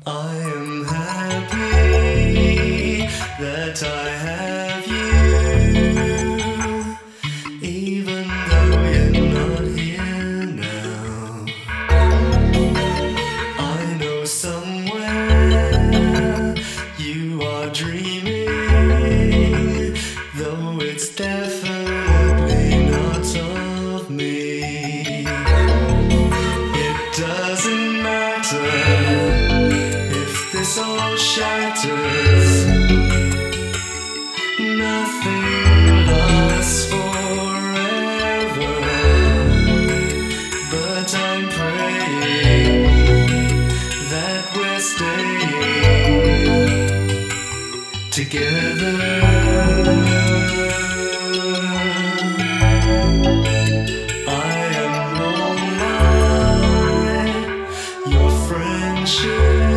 I am happy that I have you, even though you're not here now. I know somewhere you are dreaming, though it's definitely not of me. It doesn't matter if this all shatters, nothing lasts forever. But I'm praying that we're staying together. I am all mine, your friendship